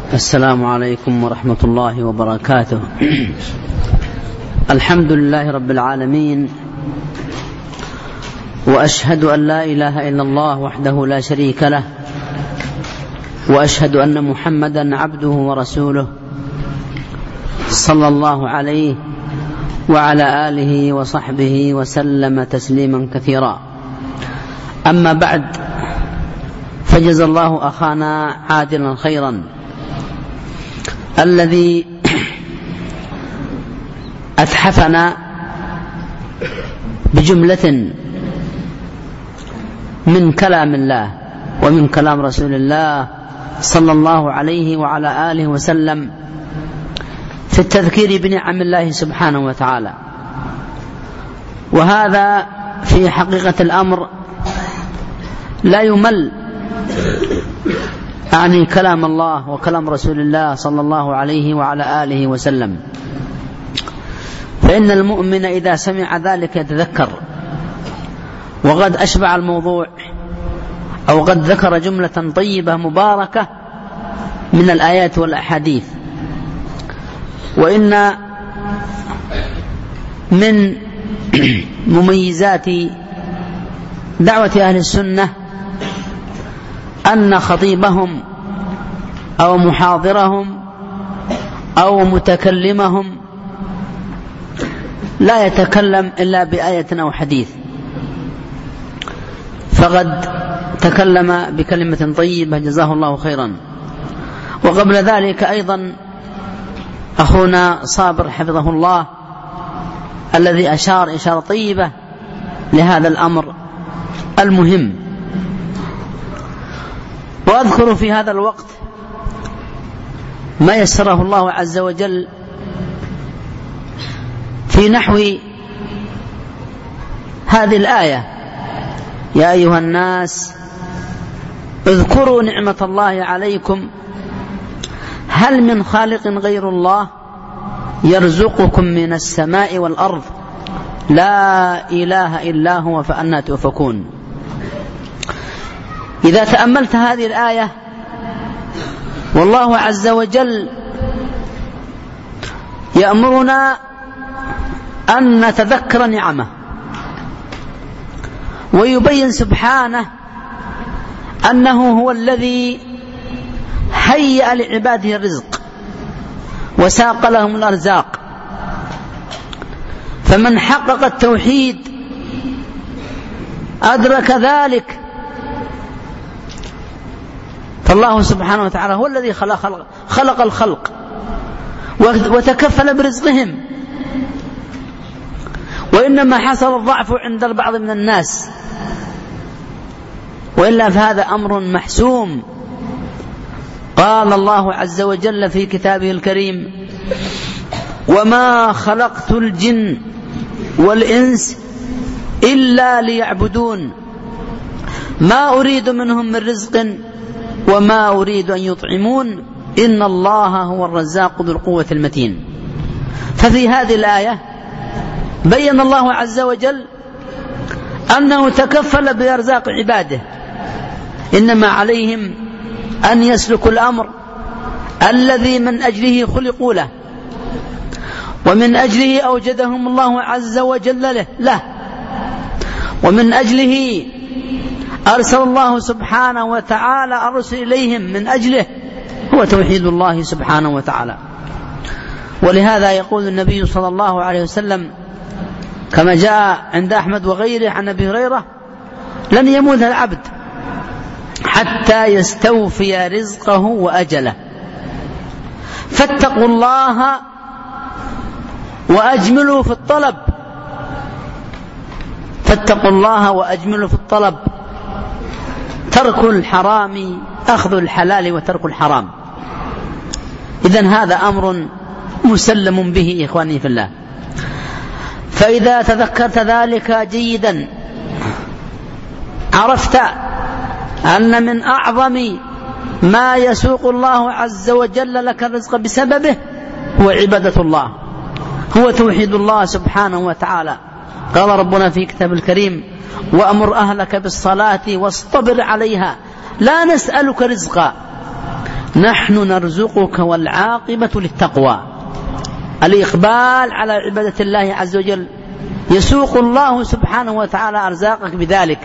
السلام عليكم ورحمة الله وبركاته. الحمد لله رب العالمين، وأشهد أن لا إله إلا الله وحده لا شريك له، وأشهد أن محمدا عبده ورسوله صلى الله عليه وعلى آله وصحبه وسلم تسليما كثيرا. أما بعد، فجزا الله أخانا عادلا خيرا الذي أتحفنا بجملة من كلام الله ومن كلام رسول الله صلى الله عليه وعلى آله وسلم في التذكير بنعم الله سبحانه وتعالى. وهذا في حقيقة الأمر لا يمل عن كلام الله وكلام رسول الله صلى الله عليه وعلى آله وسلم، فإن المؤمن إذا سمع ذلك يتذكر، وقد أشبع الموضوع أو قد ذكر جملة طيبة مباركة من الآيات والأحاديث. وإن من مميزات دعوة أهل السنة أن خطيبهم أو محاضرهم أو متكلمهم لا يتكلم إلا بآية أو حديث، فقد تكلم بكلمة طيبة جزاه الله خيرا. وقبل ذلك أيضا أخونا صابر حفظه الله الذي أشار إشارة طيبة لهذا الأمر المهم. وأذكر في هذا الوقت ما يسره الله عز وجل في نحو هذه الآية: يا أيها الناس اذكروا نعمة الله عليكم هل من خالق غير الله يرزقكم من السماء والأرض لا إله إلا هو فأنى تؤفكون. إذا تأملت هذه الآية، والله عز وجل يأمرنا أن نتذكر نعمه، ويبين سبحانه أنه هو الذي هيأ لعباده الرزق وساق لهم الأرزاق. فمن حقق التوحيد أدرك ذلك، فالله سبحانه وتعالى هو الذي خلق الخلق وتكفل برزقهم، وإنما حصل الضعف عند البعض من الناس، وإلا فهذا أمر محسوم. قال الله عز وجل في كتابه الكريم: وما خلقت الجن والإنس إلا ليعبدون ما أريد منهم من رزق وما أريد أن يطعمون إن الله هو الرزاق ذو القوة المتين. ففي هذه الآية بين الله عز وجل أنه تكفل بأرزاق عباده، إنما عليهم أن يسلكوا الأمر الذي من أجله خلقوا له، ومن أجله أوجدهم الله عز وجل له، ومن أجله أرسل الله سبحانه وتعالى الرسل إليهم، من أجله هو توحيد الله سبحانه وتعالى. ولهذا يقول النبي صلى الله عليه وسلم كما جاء عند أحمد وغيره عن أبي هريرة: لن يموت العبد حتى يستوفي رزقه وأجله، فاتقوا الله وأجملوا في الطلب، فاتقوا الله وأجملوا في الطلب، ترك الحرام أخذ الحلال وترك الحرام. إذن هذا أمر مسلم به إخواني في الله. فإذا تذكرت ذلك جيدا عرفت أن من أعظم ما يسوق الله عز وجل لك الرزق بسببه هو عبادة الله، هو توحيد الله سبحانه وتعالى. قال ربنا في كتاب الكريم: وأمر أهلك بالصلاة واصطبر عليها لا نسألك رزقا نحن نرزقك والعاقبة للتقوى. الإقبال على عبادة الله عز وجل يسوق الله سبحانه وتعالى أرزاقك بذلك.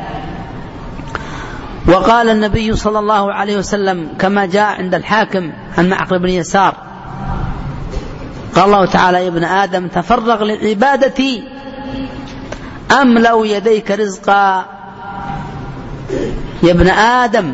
وقال النبي صلى الله عليه وسلم كما جاء عند الحاكم عن معقل بن يسار قال الله تعالى: يا ابن آدم تفرغ لعبادتي أملأ يديك رزقا. يا ابن آدم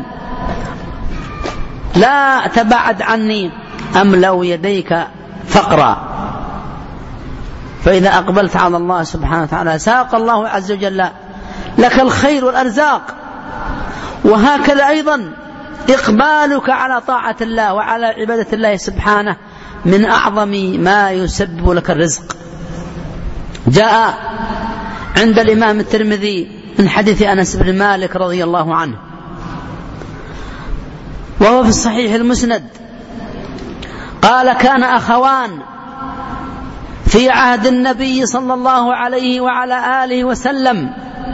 لا تبعد عني أملأ يديك فقرا. فإذا أقبلت على الله سبحانه وتعالى ساق الله عز وجل لك الخير والأرزاق. وهكذا أيضا إقبالك على طاعة الله وعلى عبادة الله سبحانه من أعظم ما يسبب لك الرزق. جاء عند الإمام الترمذي من حديث أنس بن مالك رضي الله عنه وهو في الصحيح المسند قال: كان أخوان في عهد النبي صلى الله عليه وعلى آله وسلم،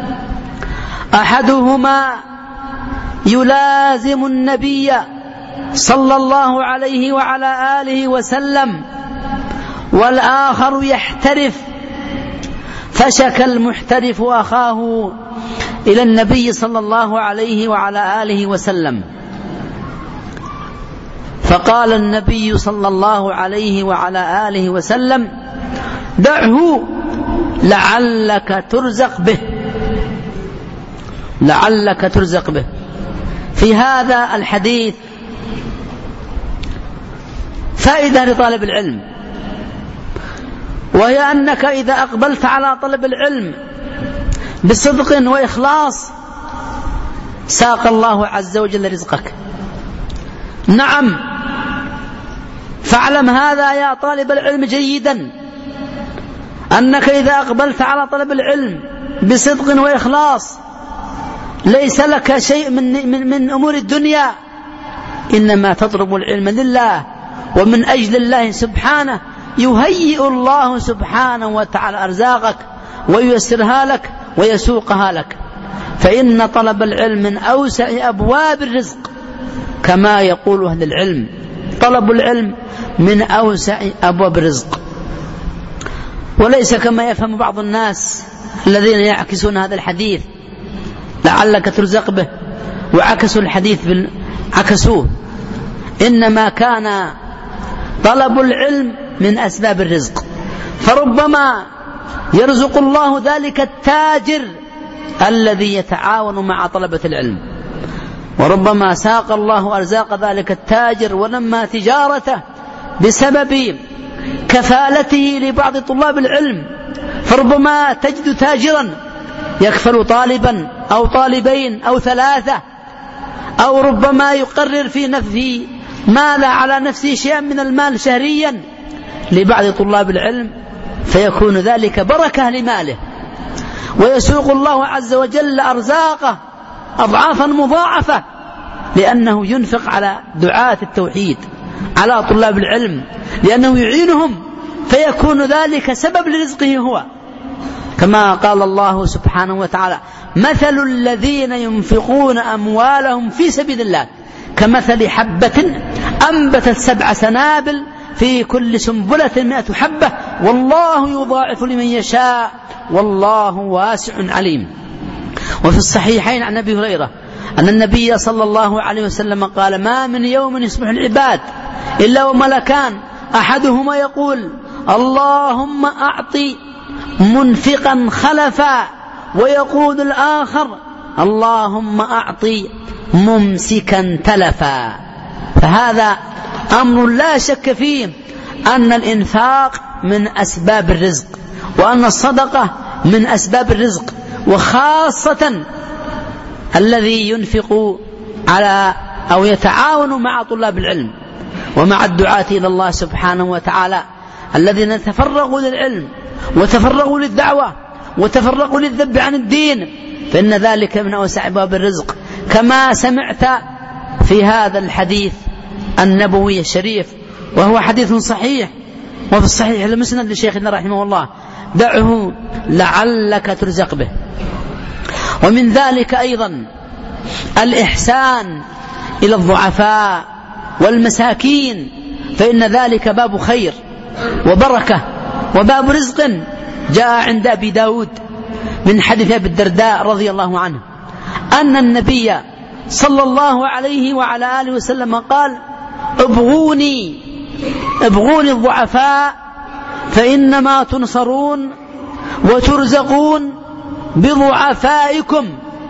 أحدهما يلازم النبي صلى الله عليه وعلى آله وسلم والآخر يحترف. فشكى المحترف أخاه إلى النبي صلى الله عليه وعلى آله وسلم، فقال النبي صلى الله عليه وعلى آله وسلم: دعه لعلك ترزق به، لعلك ترزق به. في هذا الحديث فائدة لطالب العلم، وهي أنك إذا أقبلت على طلب العلم بصدق وإخلاص ساق الله عز وجل رزقك. نعم، فاعلم هذا يا طالب العلم جيدا، أنك إذا أقبلت على طلب العلم بصدق وإخلاص ليس لك شيء من أمور الدنيا، إنما تطلب العلم لله ومن أجل الله سبحانه، يهيئ الله سبحانه وتعالى أرزاقك وييسرها لك ويسوقها لك. فإن طلب العلم من أوسع أبواب الرزق كما يقول أهل العلم، طلب العلم من أوسع أبواب الرزق، وليس كما يفهم بعض الناس الذين يعكسون هذا الحديث لعلك ترزق به، وعكسوا الحديث عكسوه. إنما كان طلب العلم من أسباب الرزق، فربما يرزق الله ذلك التاجر الذي يتعاون مع طلبة العلم، وربما ساق الله أرزاق ذلك التاجر ونمى تجارته بسبب كفالته لبعض طلاب العلم. فربما تجد تاجرا يكفل طالبا أو طالبين أو ثلاثة، أو ربما يقرر في نفسه ماذا على نفسه شيئا من المال شهريا لبعض طلاب العلم، فيكون ذلك بركة لماله، ويسوق الله عز وجل أرزاقه أضعافا مضاعفة، لأنه ينفق على دعاة التوحيد على طلاب العلم، لأنه يعينهم، فيكون ذلك سبب لرزقه هو، كما قال الله سبحانه وتعالى: مثل الذين ينفقون أموالهم في سبيل الله كمثل حبة أنبتت 7 سنابل في كل سنبلة 100 حبة والله يضاعف لمن يشاء والله واسع عليم. وفي الصحيحين عن أبي هريرة أن النبي صلى الله عليه وسلم قال: ما من يوم يصبح العباد إلا وملكان أحدهما يقول: اللهم أعطي منفقا خلفا، ويقول الآخر: اللهم أعطي ممسكا تلفا. فهذا أمر لا شك فيه أن الإنفاق من أسباب الرزق، وأن الصدقة من أسباب الرزق، وخاصة الذي ينفق على أو يتعاون مع طلاب العلم ومع الدعاة إلى الله سبحانه وتعالى الذين تفرغوا للعلم وتفرغوا للدعوة وتفرغوا للذب عن الدين، فإن ذلك من أوسع أبواب الرزق، كما سمعت في هذا الحديث النبوي الشريف، وهو حديث صحيح وفي الصحيح المسند لشيخنا رحمه الله: دعه لعلك ترزق به. ومن ذلك أيضا الإحسان إلى الضعفاء والمساكين، فإن ذلك باب خير وبركة وباب رزق. جاء عند أبي داود من حديث أبي الدرداء رضي الله عنه أن النبي صلى الله عليه وعلى آله وسلم قال: ابغوني الضعفاء فإنما تنصرون وترزقون بضعفائكم.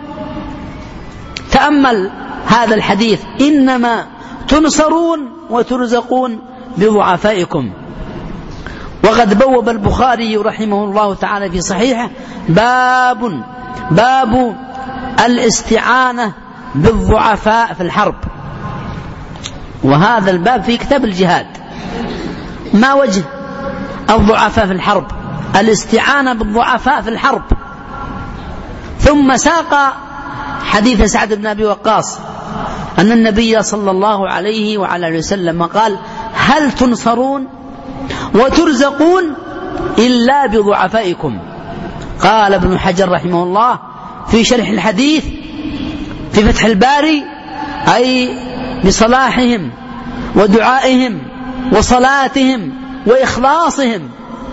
تأمل هذا الحديث: إنما تنصرون وترزقون بضعفائكم. وقد بوب البخاري رحمه الله تعالى في صحيحه باب الاستعانة بالضعفاء في الحرب، وهذا الباب في كتاب الجهاد. ما وجه الضعفاء في الحرب؟ الاستعانة بالضعفاء في الحرب. ثم ساق حديث سعد بن أبي وقاص أن النبي صلى الله عليه وعلى آله وسلم قال: هل تنصرون وترزقون إلا بضعفائكم؟ قال ابن حجر رحمه الله في شرح الحديث في فتح الباري: أي بصلاحهم ودعائهم وصلاتهم وإخلاصهم.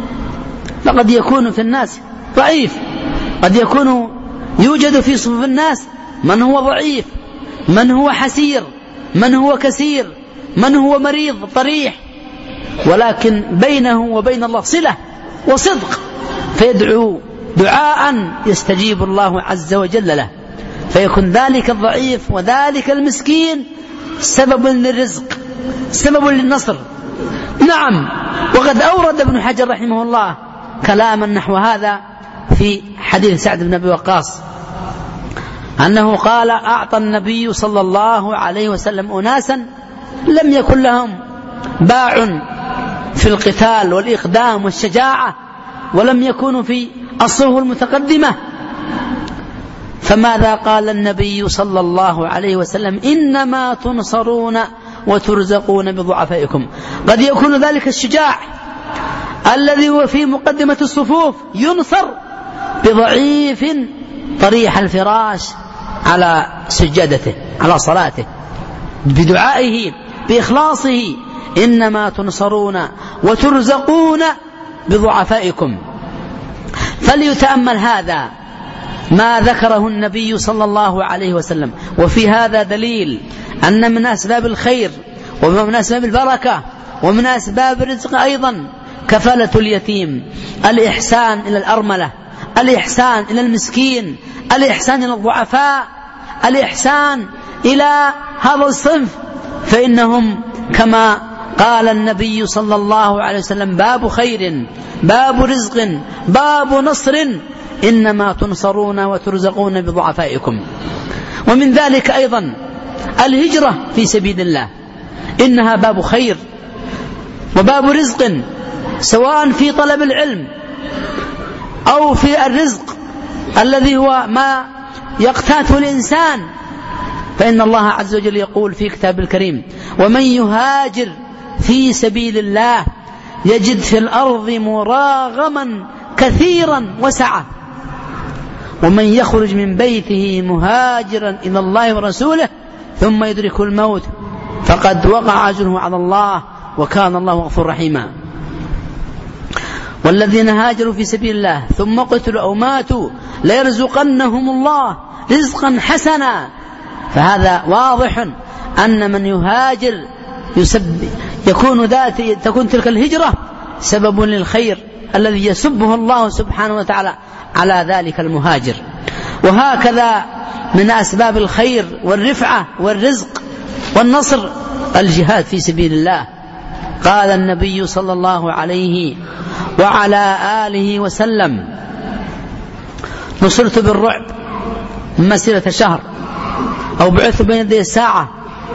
فقد يكون في الناس ضعيف، قد يكون يوجد في صفوف الناس من هو ضعيف، من هو حسير، من هو كسير، من هو مريض طريح، ولكن بينه وبين الله صلة وصدق، فيدعو دعاء يستجيب الله عز وجل له، فيكون ذلك الضعيف وذلك المسكين سبب للرزق، سبب للنصر. نعم، وقد أورد ابن حجر رحمه الله كلاما نحو هذا في حديث سعد بن أبي وقاص أنه قال: أعطى النبي صلى الله عليه وسلم أناسا لم يكن لهم باع في القتال والإقدام والشجاعة، ولم يكونوا في الصفوف المتقدمة. فماذا قال النبي صلى الله عليه وسلم: إنما تنصرون وترزقون بضعفائكم. قد يكون ذلك الشجاع الذي هو في مقدمة الصفوف ينصر بضعيف طريح الفراش على سجادته، على صلاته، بدعائه، بإخلاصه: إنما تنصرون وترزقون بضعفائكم. فليتأمل هذا ما ذكره النبي صلى الله عليه وسلم. وفي هذا دليل أن من أسباب الخير ومن أسباب البركة ومن أسباب الرزق أيضا كفالة اليتيم، الإحسان إلى الأرملة، الإحسان إلى المسكين، الإحسان إلى الضعفاء، الإحسان إلى هذا الصنف، فإنهم كما قال النبي صلى الله عليه وسلم: باب خير، باب رزق، باب نصر، إنما تنصرون وترزقون بضعفائكم. ومن ذلك أيضا الهجرة في سبيل الله، إنها باب خير وباب رزق، سواء في طلب العلم أو في الرزق الذي هو ما يقتاته الإنسان. فإن الله عز وجل يقول في كتاب الكريم: ومن يهاجر في سبيل الله يجد في الأرض مراغما كثيرا وسعة، ومن يخرج من بيته مهاجرا إلى الله ورسوله ثم يدرك الموت فقد وقع أجره على الله وكان الله غفورا رحيما. والذين هاجروا في سبيل الله ثم قتلوا أو ماتوا ليرزقنهم الله رزقا حسنا. فهذا واضح أن من يهاجر تكون تلك الهجرة سبب للخير الذي يسبه الله سبحانه وتعالى على ذلك المهاجر. وهكذا من أسباب الخير والرفعة والرزق والنصر الجهاد في سبيل الله. قال النبي صلى الله عليه وعلى آله وسلم: نصرت بالرعب مسيرة شهر أو بعثت بين يدي الساعة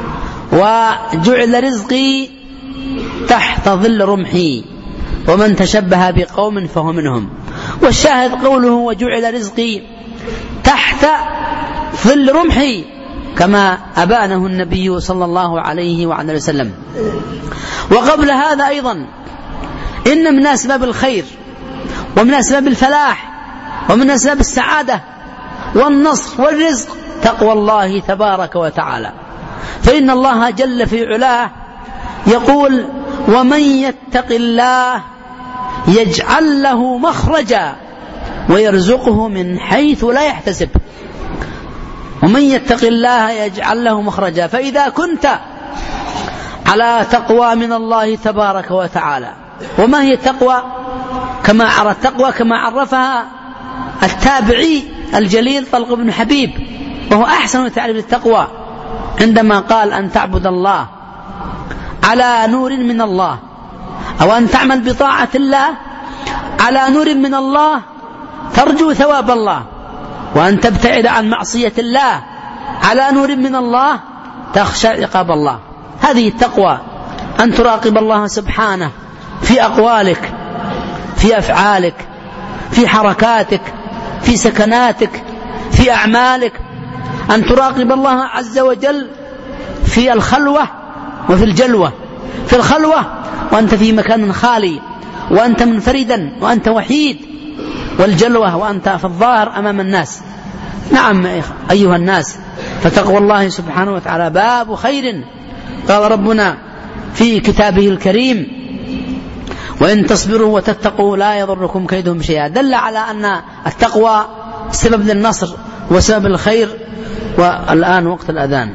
وجعل رزقي تحت ظل رمحي ومن تشبه بقوم فهو منهم. والشاهد قوله: وجعل رزقي تحت ظل رمحي، كما أبانه النبي صلى الله عليه وعلى وسلم. وقبل هذا أيضا إن من أسباب الخير ومن أسباب الفلاح ومن أسباب السعادة والنصر والرزق تقوى الله تبارك وتعالى. فإن الله جل في علاه يقول: ومن يتق الله يجعل له مخرجا ويرزقه من حيث لا يحتسب. ومن يتق الله يجعل له مخرجا. فإذا كنت على تقوى من الله تبارك وتعالى. وما هي التقوى؟ كما عرفها التابعي الجليل طلق بن حبيب، وهو أحسن تعريف للتقوى، عندما قال: أن تعبد الله على نور من الله، أو أن تعمل بطاعة الله على نور من الله ترجو ثواب الله، وأن تبتعد عن معصية الله على نور من الله تخشى عقاب الله. هذه التقوى، أن تراقب الله سبحانه في أقوالك، في أفعالك، في حركاتك، في سكناتك، في أعمالك، أن تراقب الله عز وجل في الخلوة وفي الجلوة. في الخلوة وأنت في مكان خالي وأنت منفردا وأنت وحيد، والجلوة وأنت في الظاهر أمام الناس. نعم أيها الناس، فتقوى الله سبحانه وتعالى باب خير. قال ربنا في كتابه الكريم: وإن تصبروا وتتقوا لا يضركم كيدهم شيئا. دل على أن التقوى سبب للنصر وسبب الخير. والآن وقت الأذان.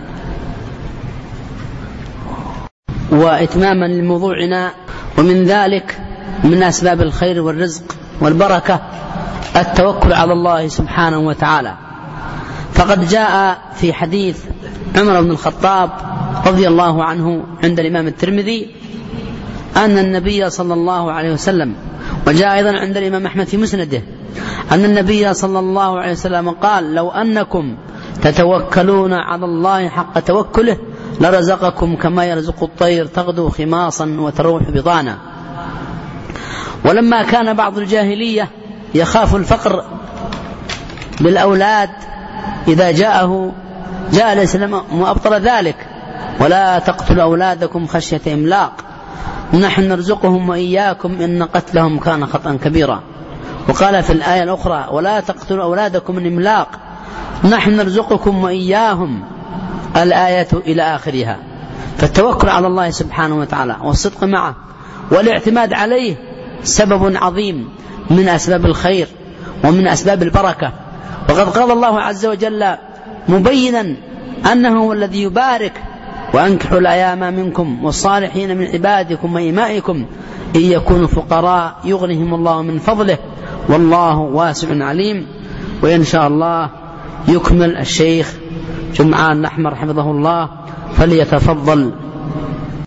وإتماما لموضوعنا، ومن ذلك من أسباب الخير والرزق والبركة التوكل على الله سبحانه وتعالى. فقد جاء في حديث عمر بن الخطاب رضي الله عنه عند الإمام الترمذي أن النبي صلى الله عليه وسلم، وجاء أيضا عند الإمام أحمد في مسنده، أن النبي صلى الله عليه وسلم قال: لو أنكم تتوكلون على الله حق توكله لرزقكم كما يرزق الطير تغدو خماصا وتروح بطانا. ولما كان بعض الجاهلية يخاف الفقر بالأولاد إذا جاء الإسلام وأبطل ذلك: ولا تقتلوا أولادكم خشية إملاق نحن نرزقهم وإياكم إن قتلهم كان خطأ كبيرا. وقال في الآية الأخرى: ولا تقتلوا أولادكم من إملاق نحن نرزقكم وإياهم، الآية إلى آخرها. فالتوكل على الله سبحانه وتعالى والصدق معه والاعتماد عليه سبب عظيم من أسباب الخير ومن أسباب البركة. وقد قال الله عز وجل مبينا أنه هو الذي يبارك: وأنكحوا الأيام منكم والصالحين من عبادكم وإمائكم إن يكونوا فقراء يغنهم الله من فضله والله واسع عليم. وإن شاء الله يكمل الشيخ جمعان الأحمر حفظه الله، فليتفضل